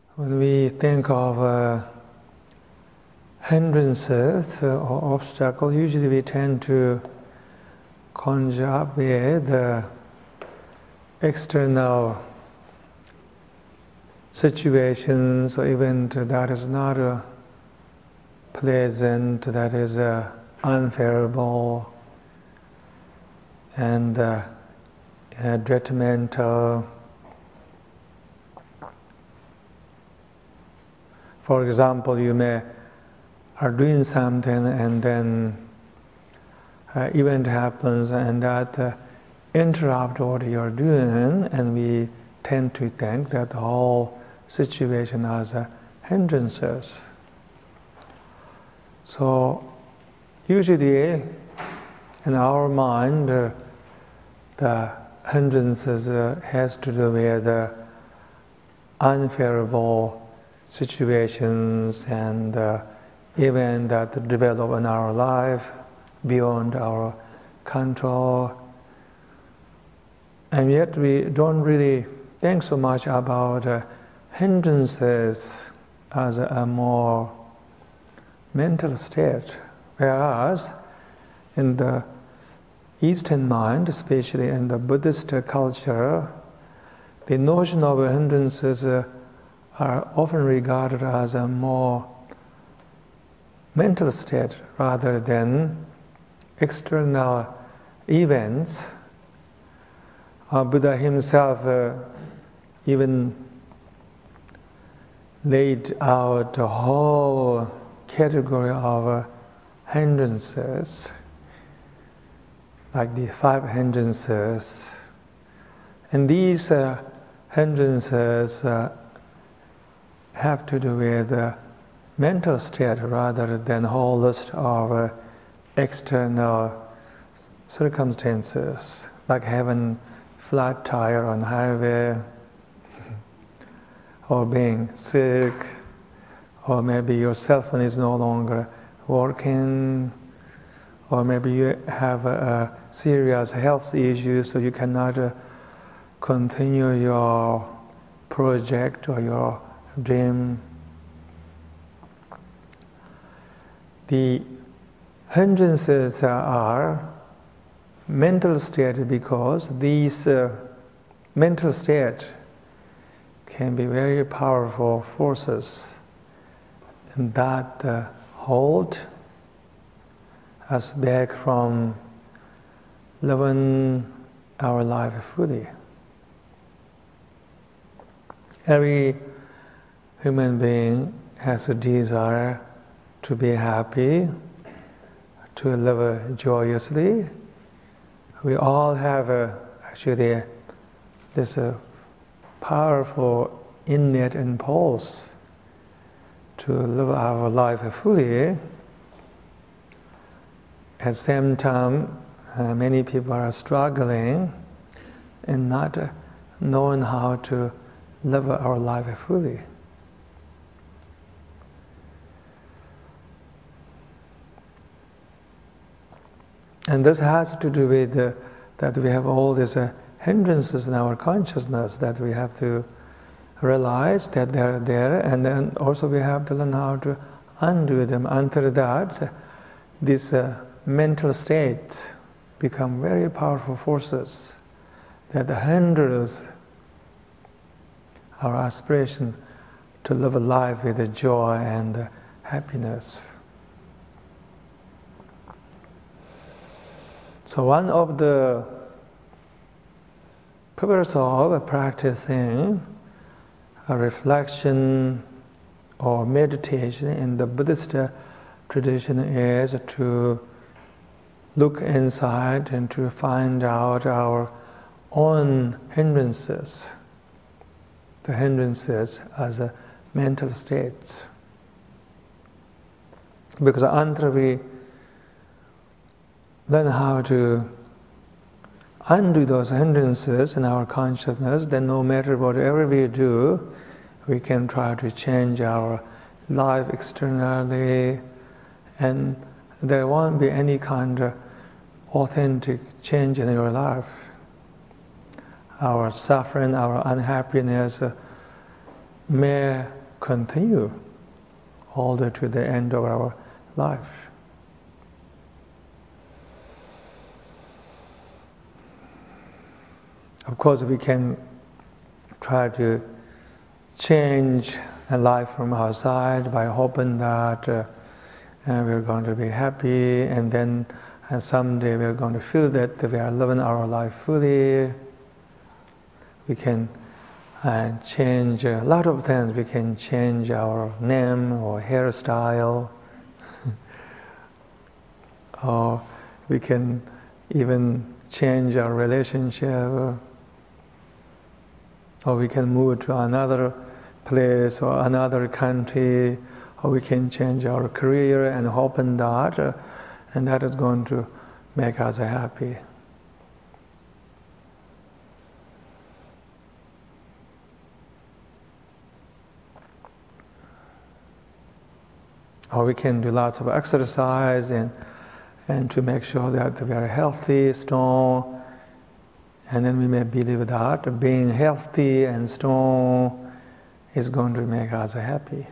When we think of hindrances or obstacles, usually we tend to conjure up with the external situations or event that is not pleasant, that is unfavorable and detrimental. For example, you are doing something and then event happens and that interrupt what you're doing, and we tend to think that the whole situation has hindrances. So usually in our mind the hindrances has to do with unfavorable situations and events that develop in our life beyond our control. And yet we don't really think so much about hindrances as a more mental state. Whereas in the Eastern mind, especially in the Buddhist culture, the notion of hindrances are often regarded as a more mental state rather than external events. Buddha himself even laid out a whole category of hindrances, like the 5 hindrances. And these hindrances have to do with mental state rather than a whole list of external circumstances, like having flat tire on highway, or being sick, or maybe your cell phone is no longer working, or maybe you have a serious health issue so you cannot continue your project or your dream. The hindrances are mental state because these mental state can be very powerful forces and that hold us back from living our life fully. Every human being has a desire to be happy, to live joyously. We all have actually this powerful innate impulse to live our life fully. At the same time, many people are struggling and not knowing how to live our life fully. And this has to do with that we have all these hindrances in our consciousness that we have to realize that they're there, and then also we have to learn how to undo them. Until that, these mental states become very powerful forces that hinders our aspiration to live a life with joy and happiness. So one of the purpose of practicing a reflection or meditation in the Buddhist tradition is to look inside and to find out our own hindrances, the hindrances as mental states. Because until we learn how to undo those hindrances in our consciousness, then no matter whatever we do, we can try to change our life externally, and there won't be any kind of authentic change in your life. Our suffering, our unhappiness may continue all the way to the end of our life. Of course, we can try to change a life from outside by hoping that we're going to be happy, and then someday we're going to feel that we are living our life fully. We can change a lot of things. We can change our name or hairstyle, or we can even change our relationship, or we can move to another place or another country, or we can change our career and hoping that, and that is going to make us happy. Or we can do lots of exercise and to make sure that we are healthy, strong, and then we may believe that being healthy and strong is going to make us happy.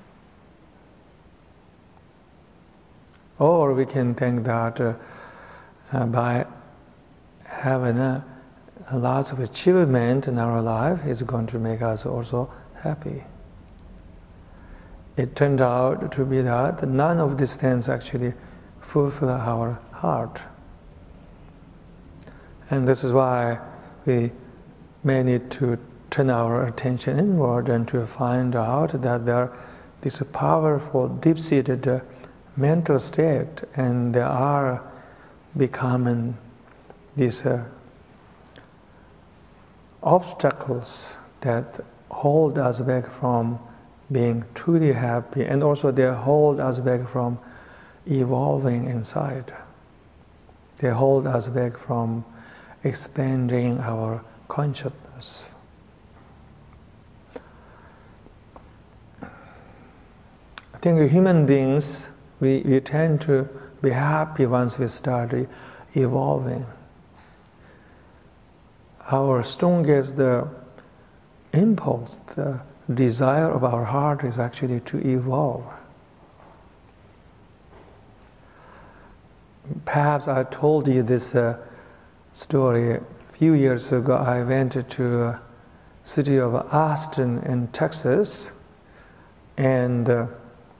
Or we can think that by having lots of achievement in our life is going to make us also happy. It turned out to be that none of these things actually fulfill our heart. And this is why we may need to turn our attention inward and to find out that there are this powerful, deep-seated mental state, and they are becoming these obstacles that hold us back from being truly happy, and also they hold us back from evolving inside. They hold us back from expanding our consciousness. I think human beings, we tend to be happy once we start evolving. Our strongest impulse, the desire of our heart is actually to evolve. Perhaps I told you this story a few years ago. I went to city of Austin in Texas, and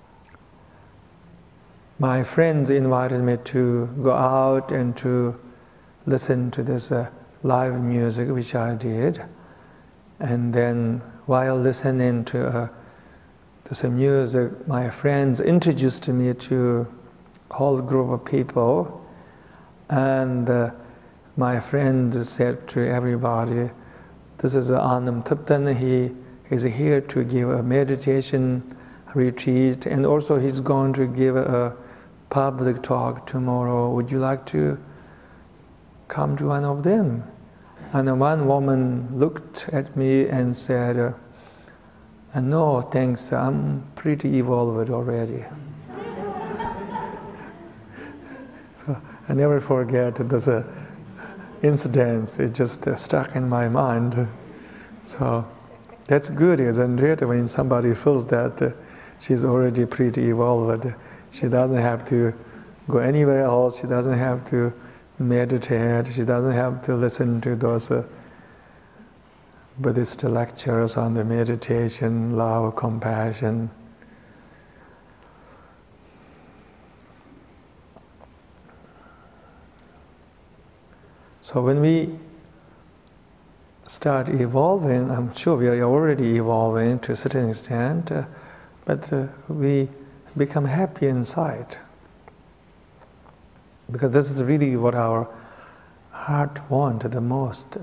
my friends invited me to go out and to listen to this live music, which I did. And then while listening to this music, my friends introduced me to a whole group of people, and my friend said to everybody, "This is Anam Thupten. He is here to give a meditation retreat, and also he's going to give a public talk tomorrow. Would you like to come to one of them?" And one woman looked at me and said, "No, thanks, I'm pretty evolved already." So I never forget those incidents. It just stuck in my mind. So that's good, isn't it? When somebody feels that she's already pretty evolved, she doesn't have to go anywhere else. She doesn't have to meditate. She doesn't have to listen to those Buddhist lectures on the meditation, love, compassion. So when we start evolving, I'm sure we are already evolving to a certain extent, but we become happy inside. Because this is really what our heart wants the most.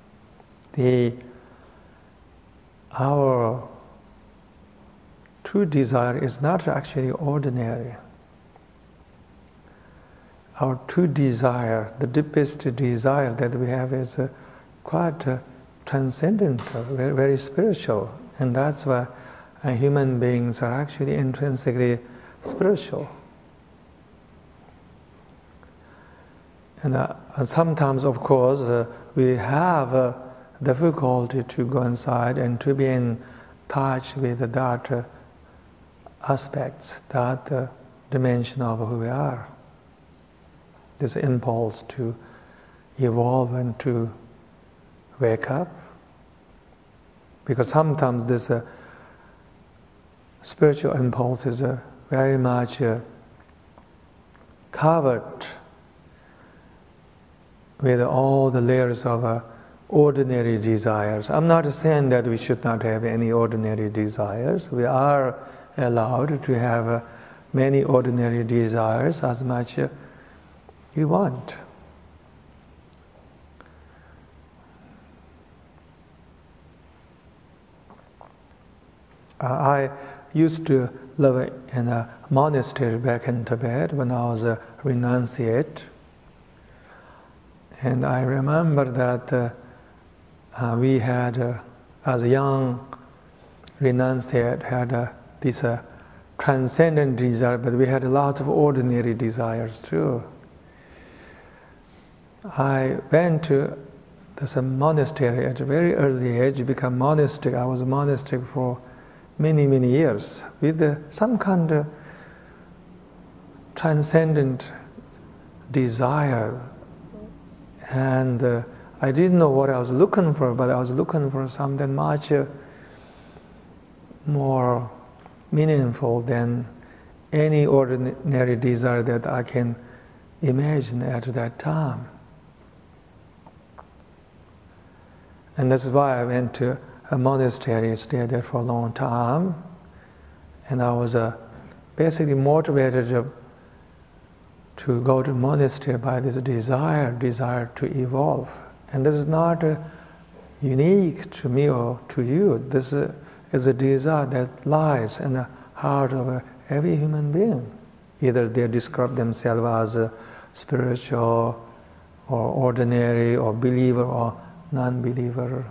Our true desire is not actually ordinary. Our true desire, the deepest desire that we have, is quite transcendental, very, very spiritual. And that's why human beings are actually intrinsically spiritual. And sometimes, of course, we have difficulty to go inside and to be in touch with that aspects, that dimension of who we are. This impulse to evolve and to wake up. Because sometimes this spiritual impulse is very much covered with all the layers of ordinary desires. I'm not saying that we should not have any ordinary desires. We are allowed to have many ordinary desires as much you want. I used to live in a monastery back in Tibet when I was a renunciate. And I remember that we had, as a young renunciate, had this transcendent desire, but we had lots of ordinary desires too. I went to this monastery at a very early age, become monastic. I was a monastic for many, many years with some kind of transcendent desire. And I didn't know what I was looking for, but I was looking for something much more meaningful than any ordinary desire that I can imagine at that time. And that's why I went to a monastery, stayed there for a long time, and I was basically motivated to go to monastery by this desire to evolve. And this is not unique to me or to you. This is a desire that lies in the heart of every human being. Either they describe themselves as spiritual or ordinary or believer or non-believer.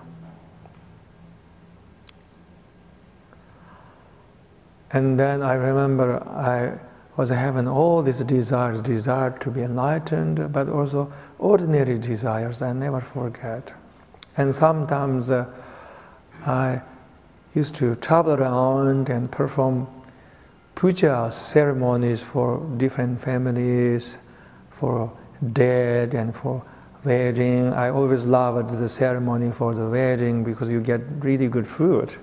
And then I remember I was having all these desire to be enlightened, but also ordinary desires I never forget. And sometimes I used to travel around and perform puja ceremonies for different families, for dead and for wedding. I always loved the ceremony for the wedding because you get really good food.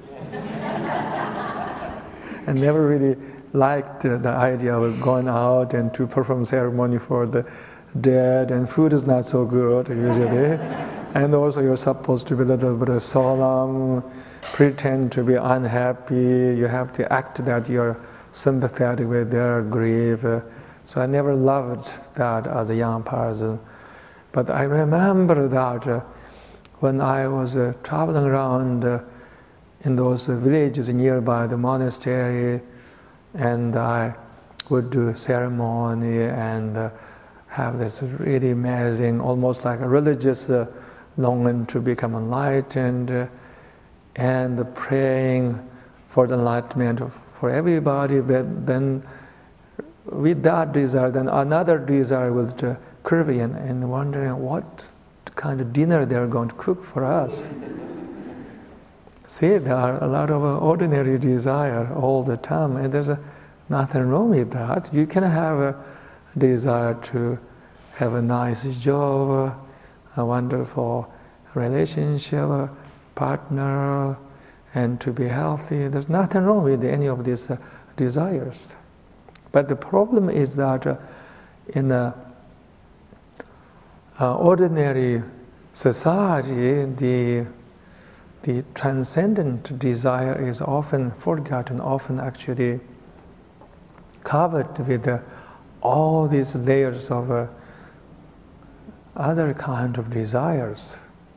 I never really liked the idea of going out and to perform ceremony for the dead, and food is not so good usually. And also you're supposed to be a little bit solemn, pretend to be unhappy. You have to act that you're sympathetic with their grief. So I never loved that as a young person. But I remember that when I was traveling around in those villages nearby the monastery, and I would do ceremony and have this really amazing, almost like a religious longing to become enlightened, and praying for the enlightenment for everybody. But then with that desire, then another desire will curve in, and wondering what kind of dinner they're going to cook for us. See, there are a lot of ordinary desire all the time, and there's nothing wrong with that. You can have a desire to have a nice job, a wonderful relationship, partner, and to be healthy. There's nothing wrong with any of these desires. But the problem is that in an ordinary society, the transcendent desire is often forgotten, often actually covered with all these layers of other kind of desires.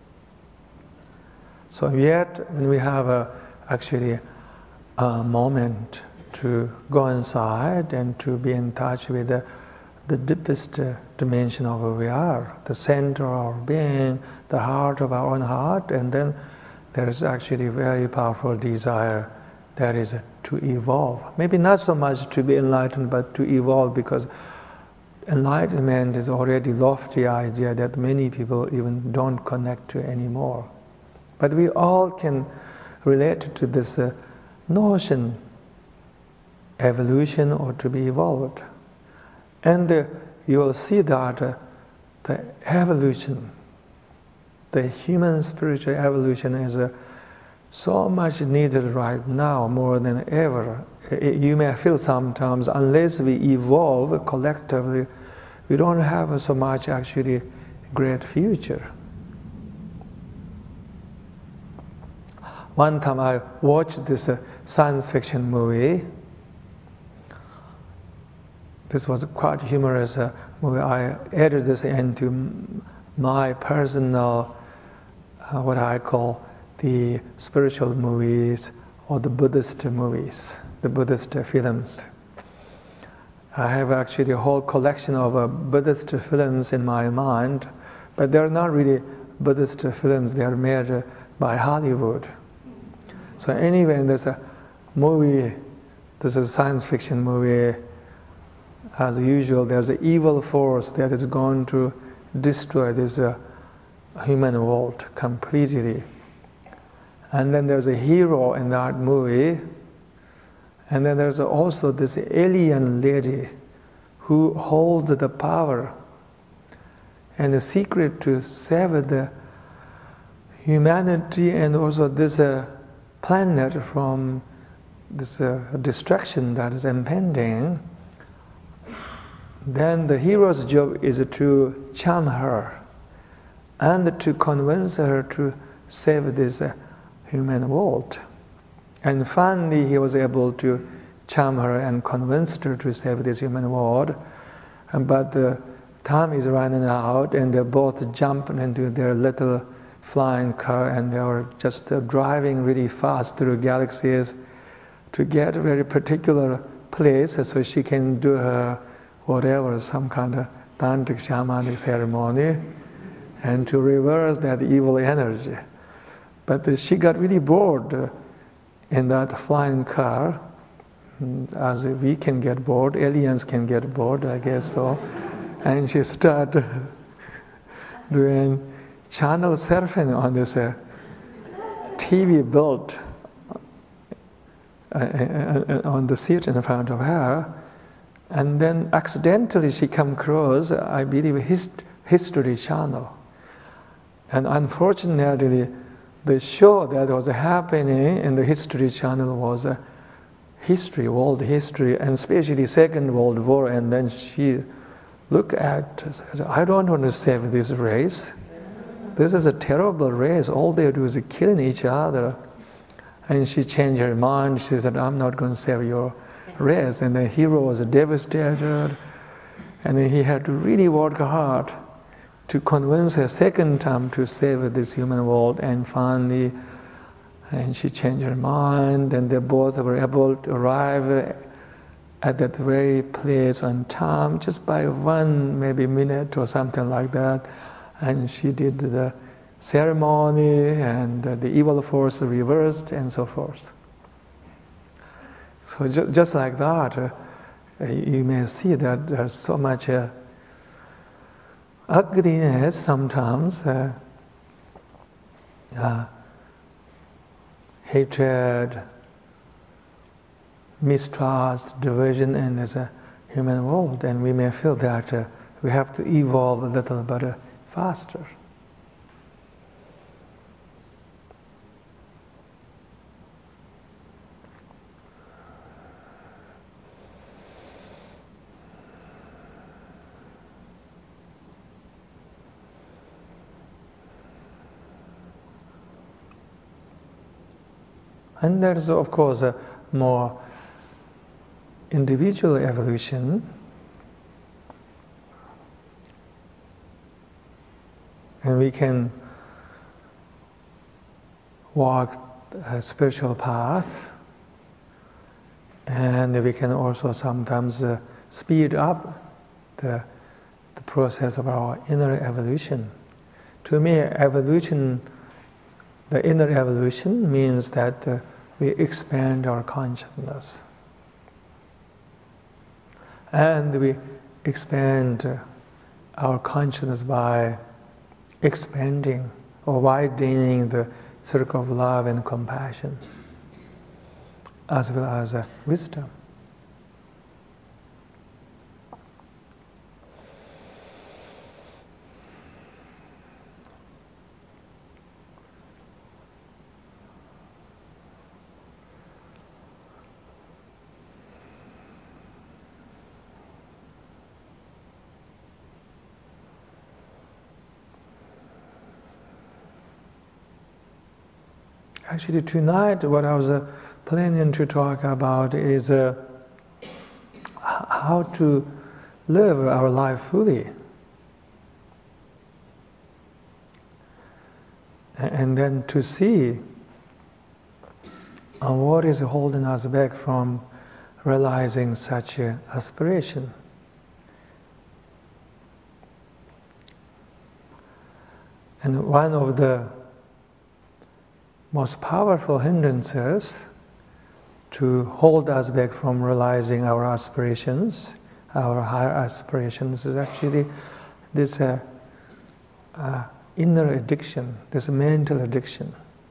So yet, when we have actually a moment to go inside and to be in touch with the deepest dimension of who we are, the center of our being, the heart of our own heart, and then there is actually a very powerful desire that is to evolve. Maybe not so much to be enlightened, but to evolve, because enlightenment is already a lofty idea that many people even don't connect to anymore. But we all can related to this notion, evolution or to be evolved. And you will see that the evolution, the human spiritual evolution is so much needed right now, more than ever. You may feel sometimes, unless we evolve collectively, we don't have so much actually great future. One time I watched this science fiction movie. This was quite humorous movie. I added this into my personal, what I call the spiritual movies or the Buddhist movies, the Buddhist films. I have actually a whole collection of Buddhist films in my mind, but they're not really Buddhist films. They are made by Hollywood. So anyway, there's a movie, this is a science fiction movie. As usual, there's an evil force that is going to destroy this human world completely. And then there's a hero in that movie. And then there's also this alien lady who holds the power and the secret to save the humanity and also this planet from this destruction that is impending. Then the hero's job is to charm her and to convince her to save this human world. And finally he was able to charm her and convince her to save this human world. But the time is running out and they both jumped into their little flying car and they were just driving really fast through galaxies to get a very particular place so she can do her whatever, some kind of tantric shamanic ceremony and to reverse that evil energy. But she got really bored in that flying car, as we can get bored, aliens can get bored, I guess so. And she started doing channel surfing on this TV built on the seat in front of her. And then accidentally she came across, I believe, History Channel. And unfortunately, the show that was happening in the History Channel was history, world history, and especially Second World War. And then she looked at, said, I don't want to save this race. This is a terrible race. All they do is killing each other. And she changed her mind. She said, I'm not going to save your race. And the hero was devastated. And then he had to really work hard to convince her second time to save this human world. And finally, and she changed her mind. And they both were able to arrive at that very place on time, just by one maybe minute or something like that. And she did the ceremony, and the evil force reversed, and so forth. So just like that, you may see that there's so much ugliness sometimes, hatred, mistrust, division in this human world, and we may feel that we have to evolve a little bit faster. And there is, of course, a more individual evolution. And we can walk a spiritual path, and we can also sometimes speed up the process of our inner evolution. To me, evolution, the inner evolution means that we expand our consciousness. And we expand our consciousness by expanding or widening the circle of love and compassion, as well as wisdom. Actually, tonight, what I was planning to talk about is how to live our life fully. And then to see what is holding us back from realizing such aspiration. And one of the most powerful hindrances to hold us back from realizing our aspirations, our higher aspirations, is actually this inner addiction, this mental addiction.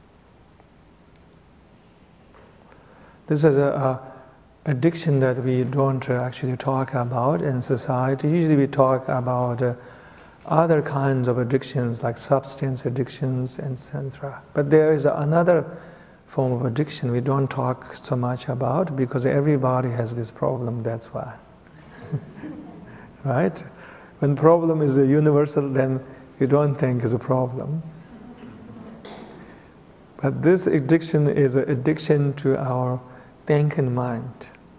This is an addiction that we don't actually talk about in society. Usually we talk about other kinds of addictions like substance addictions, etc. But there is another form of addiction we don't talk so much about because everybody has this problem, that's why. Right? When problem is universal, then you don't think it's a problem. But this addiction is an addiction to our thinking mind.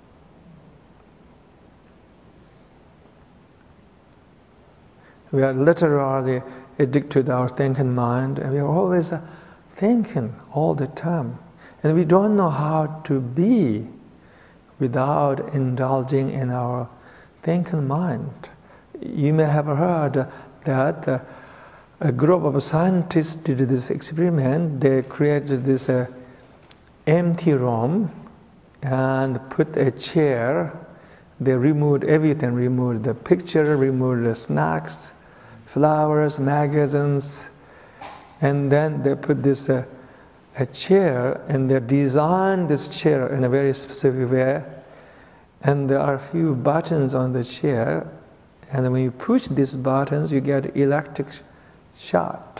We are literally addicted to our thinking mind, and we are always thinking all the time. And we don't know how to be without indulging in our thinking mind. You may have heard that a group of scientists did this experiment. They created this empty room and put a chair. They removed everything, removed the picture, removed the snacks, flowers, magazines, and then they put this a chair, and they designed this chair in a very specific way, and there are a few buttons on the chair, and when you push these buttons, you get electric shock.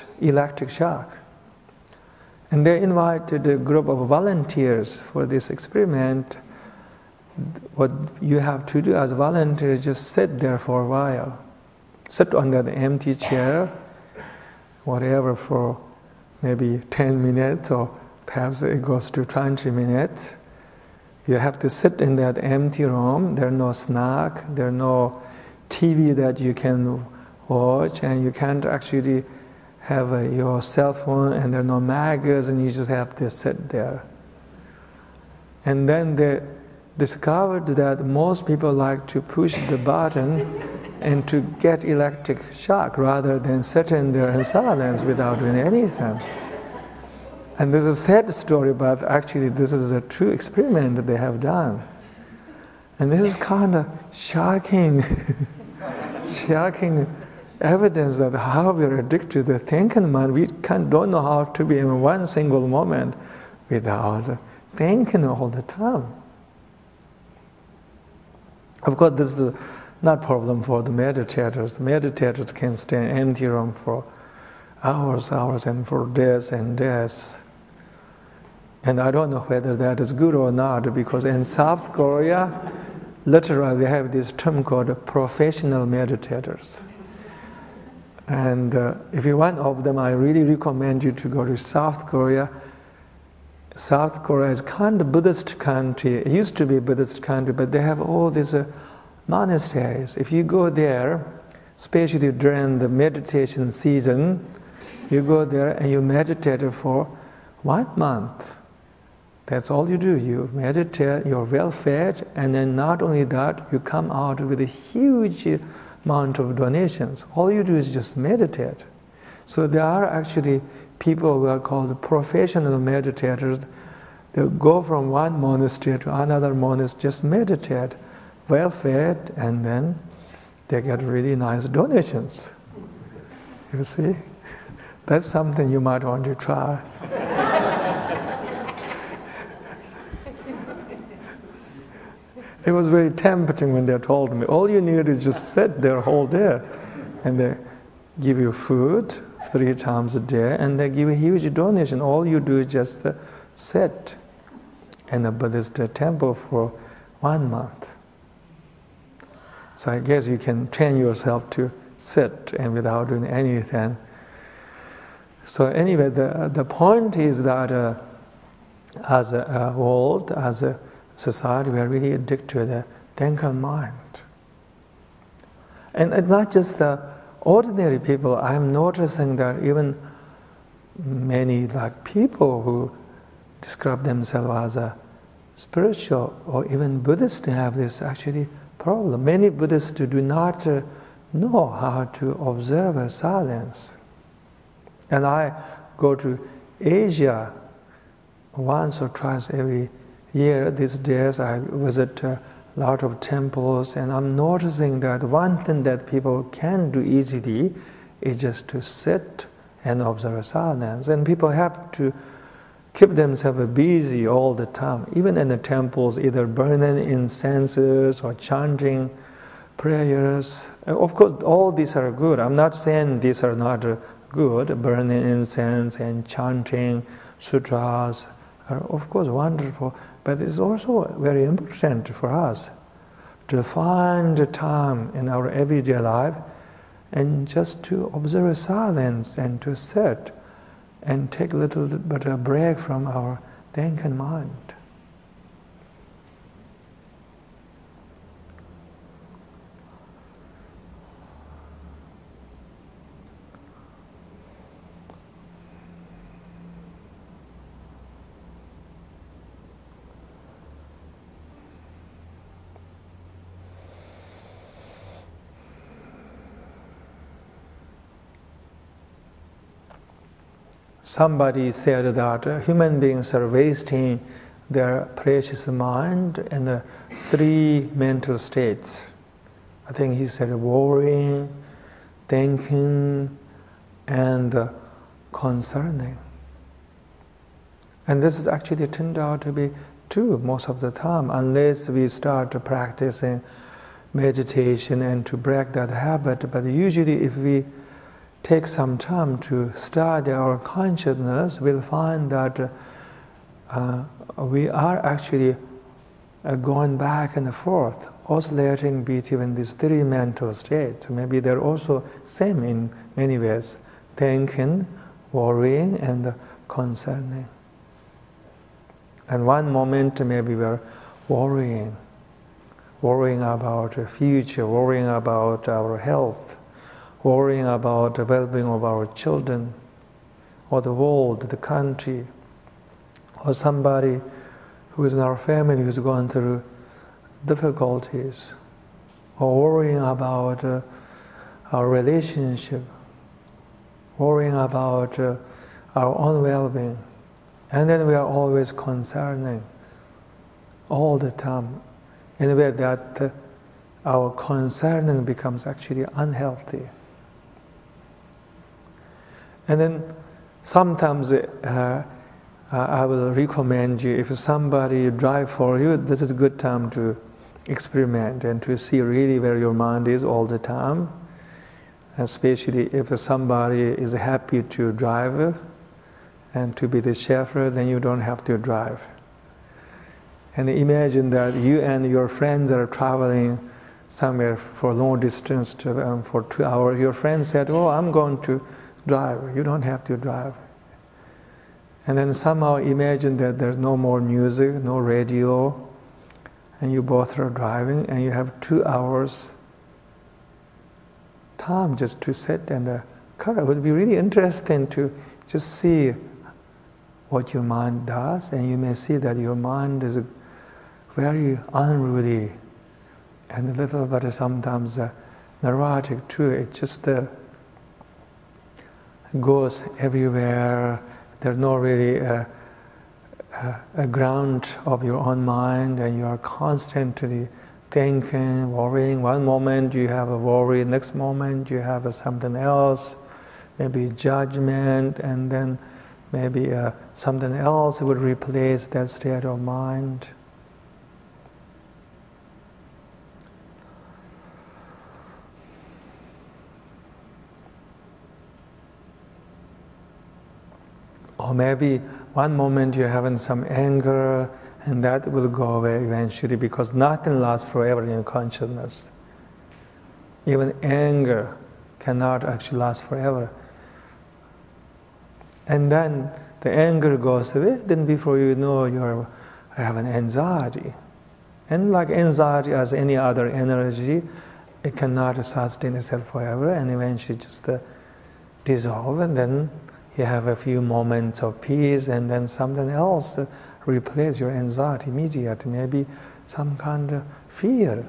And they invited a group of volunteers for this experiment. What you have to do as a volunteer is just sit there for a while. Sit on that empty chair, whatever, for maybe 10 minutes, or perhaps it goes to 20 minutes. You have to sit in that empty room. There's no snack, there's no TV that you can watch, and you can't actually have your cell phone, and there's no magazine, you just have to sit there. And then they discovered that most people like to push the button and to get electric shock rather than sitting there in silence without doing anything. And this is a sad story, but actually this is a true experiment that they have done. And this is kind of shocking, shocking evidence that how we are addicted to the thinking mind. We don't know how to be in one single moment without thinking all the time. Of course, this is not a problem for the meditators. The meditators can stay in an empty room for hours, and for days and days. And I don't know whether that is good or not, because in South Korea, literally they have this term called professional meditators. And if you're one of them, I really recommend you to go to South Korea. South Korea is kind of Buddhist country. It used to be a Buddhist country, but they have all these monasteries. If you go there, especially during the meditation season, you go there and you meditate for 1 month. That's all you do. You meditate, you're well fed, and then not only that, you come out with a huge amount of donations. All you do is just meditate. So there are actually people who are called professional meditators. They go from one monastery to another monastery, just meditate, well fed, and then they get really nice donations. You see? That's something you might want to try. It was very tempting when they told me, all you need is just sit there whole day. And they give you food 3 times a day, and they give a huge donation. All you do is just sit in a Buddhist temple for 1 month. So I guess you can train yourself to sit and without doing anything. So anyway, the point is that as a world, as a society, we are really addicted to the Tenkan mind. And it's not just the ordinary people. I'm noticing that even many people who describe themselves as a spiritual or even Buddhists have this actually problem. Many Buddhists do not know how to observe a silence. And I go to Asia once or twice every year. These days I visit a lot of temples, and I'm noticing that one thing that people can do easily is just to sit and observe silence. And people have to keep themselves busy all the time, even in the temples, either burning incenses or chanting prayers. Of course, all these are good. I'm not saying these are not good. Burning incense and chanting sutras are, of course, wonderful. But it's also very important for us to find the time in our everyday life and just to observe silence and to sit and take a little bit of a break from our thinking mind. Somebody said that human beings are wasting their precious mind in the 3 mental states. I think he said worrying, thinking, and concerning. And this is actually turned out to be true most of the time, unless we start practicing meditation and to break that habit. But usually if we take some time to study our consciousness, we'll find that we are actually going back and forth, oscillating between these 3 mental states. Maybe they're also same in many ways: thinking, worrying, and concerning. And one moment maybe we're worrying about the future, worrying about our health, worrying about the well-being of our children, or the world, the country, or somebody who is in our family who's going through difficulties, or worrying about our relationship, worrying about our own well-being. And then we are always concerning all the time in a way that our concerning becomes actually unhealthy. And then sometimes I will recommend you, if somebody drive for you, this is a good time to experiment and to see really where your mind is all the time. Especially if somebody is happy to drive and to be the chauffeur, then you don't have to drive. And imagine that you and your friends are traveling somewhere for long distance for 2 hours. Your friend said, "Oh, I'm going to drive." You don't have to drive. And then somehow imagine that there's no more music, no radio, and you both are driving, and you have 2 hours time just to sit in the car. It would be really interesting to just see what your mind does, and you may see that your mind is very unruly and a little bit sometimes neurotic too. It just goes everywhere. There's no really a ground of your own mind, and you are constantly thinking, worrying. One moment you have a worry, next moment you have something else, maybe judgment, and then maybe something else would replace that state of mind. Or maybe one moment you're having some anger, and that will go away eventually, because nothing lasts forever in consciousness. Even anger cannot actually last forever. And then the anger goes away, then before you know you have an anxiety. And like anxiety as any other energy, it cannot sustain itself forever, and eventually just dissolve, and then you have a few moments of peace, and then something else replaces your anxiety immediately, maybe some kind of fear.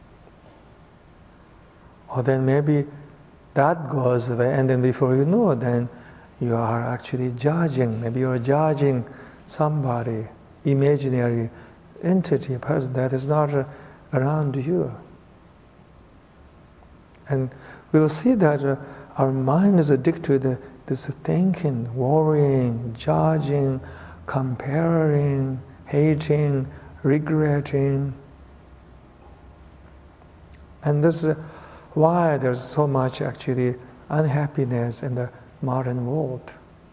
Or then maybe that goes away, and then before you know, then you are actually judging. Maybe you are judging somebody, imaginary entity, person that is not around you. And we'll see that our mind is addicted to this thinking, worrying, judging, comparing, hating, regretting. And this is why there's so much actually unhappiness in the modern world.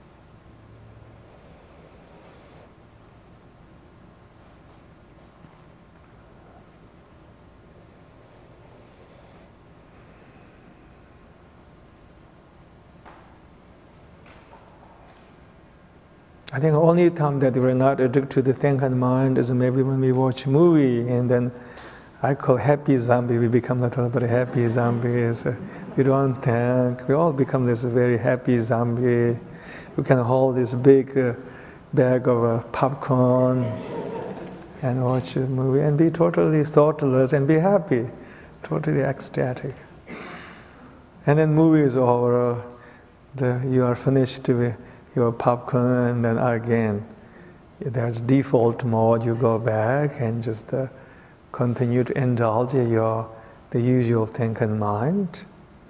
I think the only time that we're not addicted to the thinking mind is maybe when we watch a movie, and then I call happy zombie. We become a little bit happy zombies. We don't think. We all become this very happy zombie. We can hold this big bag of popcorn and watch a movie and be totally thoughtless and be happy, totally ecstatic. And then movie is over. You are finished with your popcorn, and then again, there's default mode. You go back and just continue to indulge the usual thinking mind.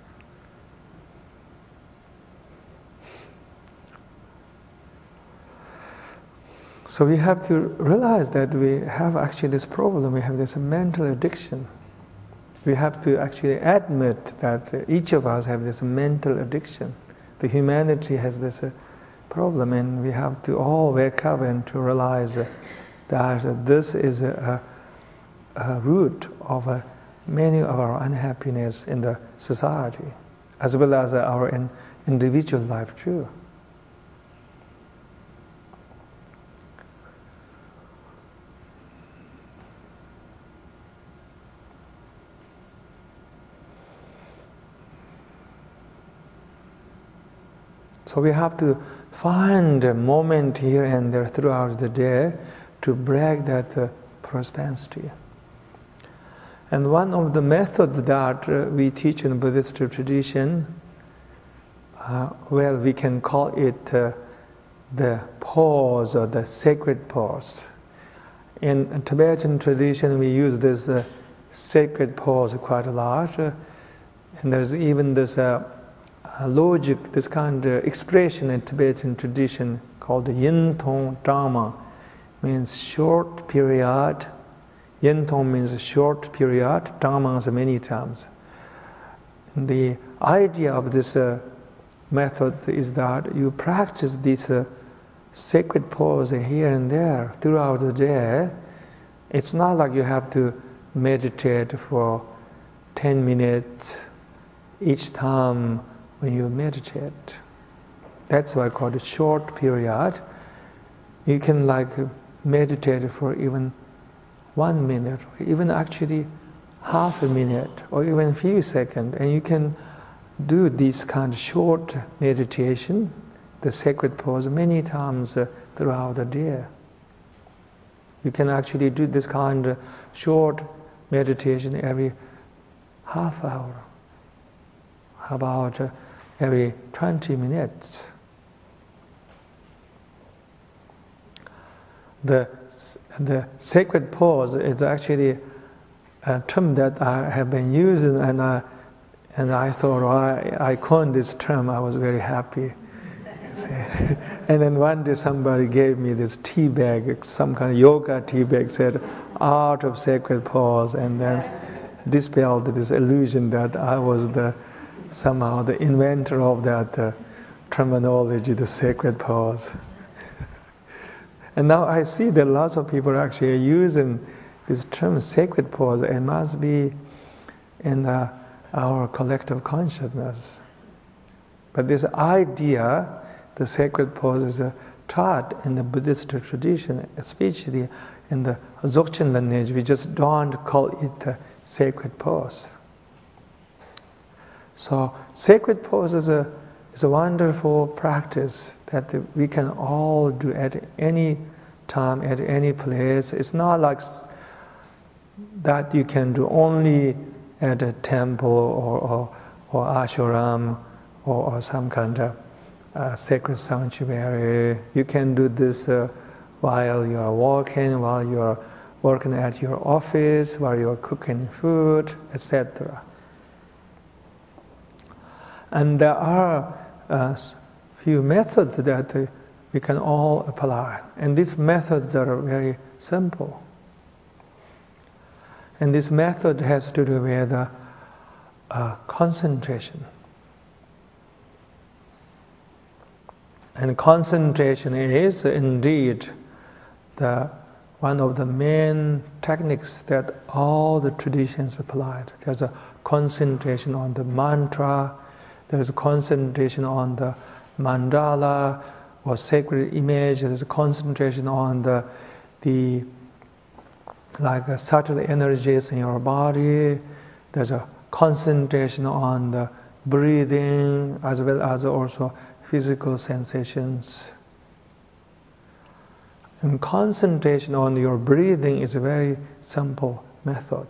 So we have to realize that we have actually this problem. We have this mental addiction. We have to actually admit that each of us have this mental addiction. The humanity has this problem, and we have to all wake up and to realize that this is a root of many of our unhappiness in the society, as well as our individual life too. So we have to find a moment here and there throughout the day to break that propensity. And one of the methods that we teach in Buddhist tradition, we can call it the pause or the sacred pause. In Tibetan tradition, we use this sacred pause quite a lot, and there's even this logic, this kind of expression in Tibetan tradition called the Yin Tong Dhamma, means short period. Yin Tong means short period, Dhamma is many times. And the idea of this method is that you practice this sacred pause here and there throughout the day. It's not like you have to meditate for 10 minutes each time when you meditate. That's why I call it short period. You can meditate for even 1 minute, or even actually half a minute, or even a few seconds, and you can do this kind of short meditation, the sacred pause, many times throughout the day. You can actually do this kind of short meditation every half hour. How about every 20 minutes? The sacred pause is actually a term that I have been using, and I thought I coined this term. I was very happy. And then one day somebody gave me this tea bag, some kind of yoga tea bag, said "Art of Sacred Pause," and then dispelled this illusion that I was somehow the inventor of that terminology, the sacred pause. And now I see that lots of people are actually using this term sacred pose. It must be in our collective consciousness. But this idea, the sacred pose, is taught in the Buddhist tradition, especially in the Dzogchen lineage. We just don't call it a sacred pose. So sacred pose is a wonderful practice that we can all do at any time, at any place. It's not like that you can do only at a temple or ashram or some kind of sacred sanctuary. You can do this while you are walking, while you are working at your office, while you are cooking food, etc. And there are few methods that we can all apply. And these methods are very simple. And this method has to do with concentration. And concentration is indeed one of the main techniques that all the traditions applied. There's a concentration on the mantra, there's a concentration on the mandala or sacred image, there's a concentration on the subtle energies in your body, there's a concentration on the breathing as well as also physical sensations. And concentration on your breathing is a very simple method.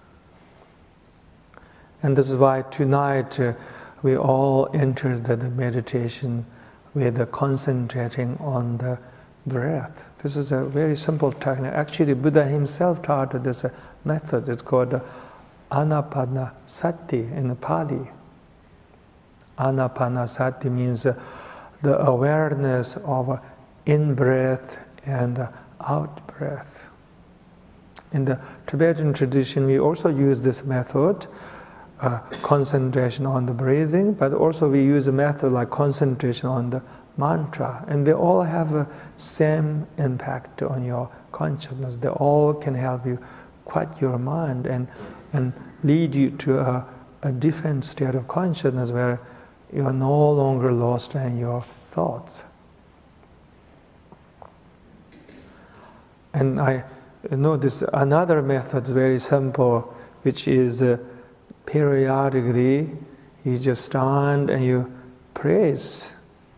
And this is why tonight we all entered the meditation with concentrating on the breath. This is a very simple technique. Actually, Buddha himself taught this method. It's called Anapanasati in Pali. Anapanasati means the awareness of in-breath and out-breath. In the Tibetan tradition, we also use this method, concentration on the breathing, but also we use a method like concentration on the mantra, and they all have the same impact on your consciousness. They all can help you quiet your mind and lead you to a different state of consciousness where you are no longer lost in your thoughts. And I know this another method is very simple, which is periodically you just stand and you praise.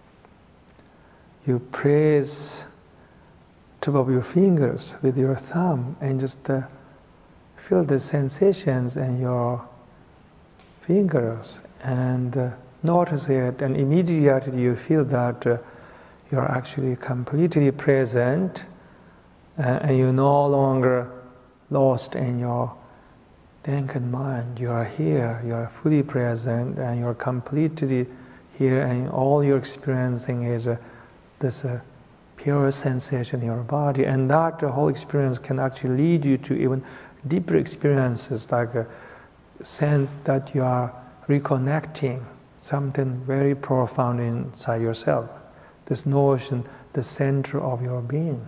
You praise tip of your fingers with your thumb and just feel the sensations in your fingers and notice it, and immediately you feel that you're actually completely present and you're no longer lost in your thinking mind. You are here, you are fully present, and you're completely here, and all you're experiencing is this pure sensation in your body, and that whole experience can actually lead you to even deeper experiences, like a sense that you are reconnecting something very profound inside yourself. This notion, the center of your being.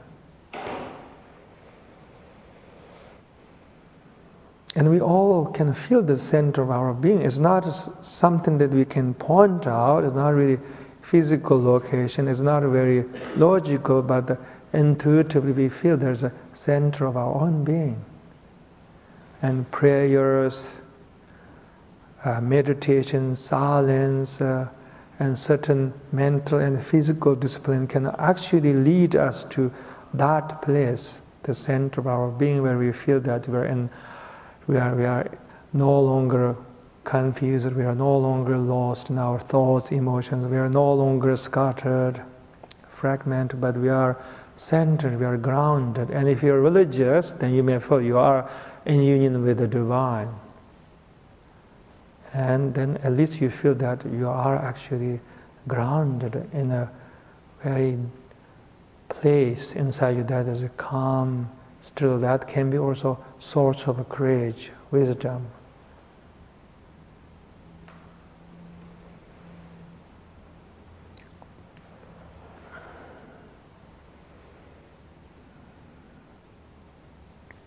And we all can feel the center of our being. It's not something that we can point out, it's not really physical location, it's not very logical, but intuitively we feel there's a center of our own being. And prayers, meditation, silence, and certain mental and physical discipline can actually lead us to that place, the center of our being, where we feel that we are no longer confused, we are no longer lost in our thoughts, emotions, we are no longer scattered, fragmented, but we are centered, we are grounded. And if you are religious, then you may feel you are in union with the divine. And then at least you feel that you are actually grounded in a very place inside you that is calm, still. That can be also source of courage, wisdom.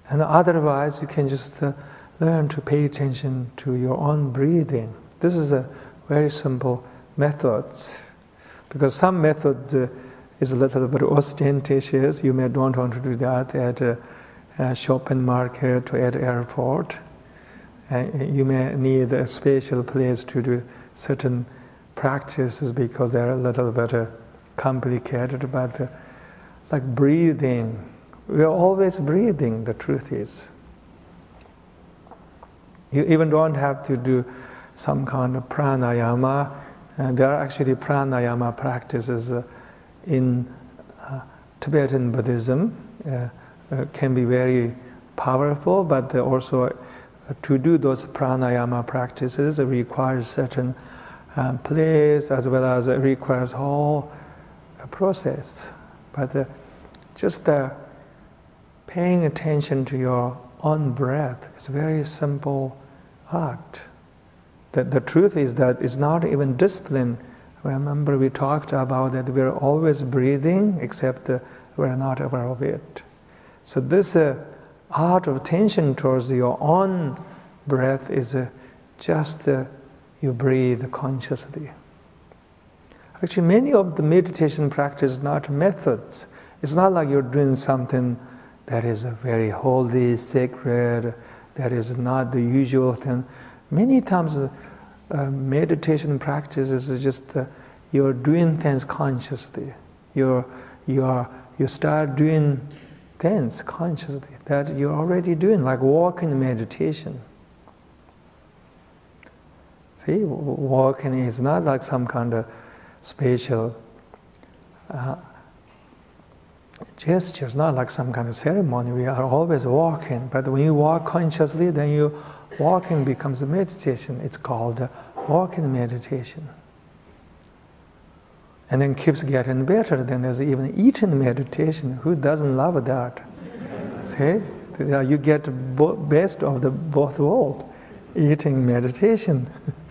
And otherwise, you can just learn to pay attention to your own breathing. This is a very simple method, because some methods is a little bit ostentatious. You may don't want to do that at a shopping market or at airport. You may need a special place to do certain practices because they're a little bit complicated. But like breathing, we are always breathing, the truth is. You even don't have to do some kind of pranayama. There are actually pranayama practices in Tibetan Buddhism. Can be very powerful, but also to do those pranayama practices requires certain place, as well as it requires whole process. But just paying attention to your own breath is a very simple art. The truth is that it's not even discipline. Remember, we talked about that we're always breathing, except we're not aware of it. So this art of attention towards your own breath is just you breathe consciously. Actually, many of the meditation practice not methods. It's not like you're doing something that is very holy, sacred, that is not the usual thing. Many times meditation practice is just you're doing things consciously. You start doing things consciously that you're already doing, like walking meditation. See, walking is not like some kind of special gesture, it's not like some kind of ceremony. We are always walking, but when you walk consciously, then your walking becomes a meditation. It's called walking meditation. And then keeps getting better. Then there's even eating meditation. Who doesn't love that? See, you get best of the both worlds. Eating meditation.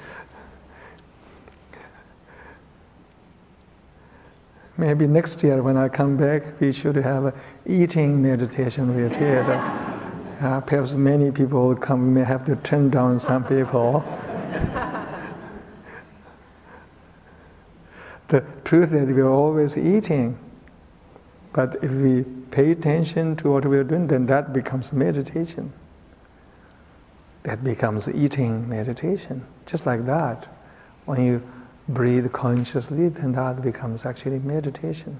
Maybe next year when I come back, we should have an eating meditation retreat. Perhaps many people will come. We may have to turn down some people. The truth is we are always eating. But if we pay attention to what we are doing, then that becomes meditation. That becomes eating meditation. Just like that. When you breathe consciously, then that becomes actually meditation.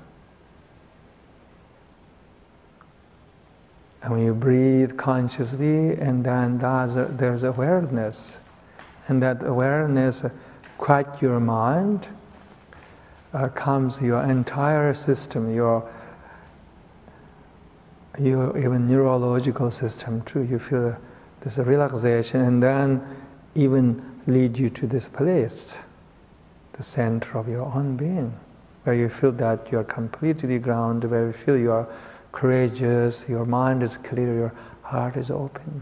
And when you breathe consciously, and then there's awareness. And that awareness quiets your mind, comes your entire system, your even neurological system too. You feel this relaxation, and then even lead you to this place, the center of your own being, where you feel that you are completely grounded, where you feel you are courageous, your mind is clear, your heart is open.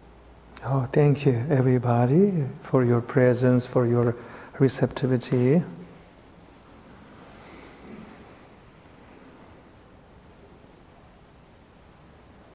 Oh, thank you, everybody, for your presence, for your receptivity.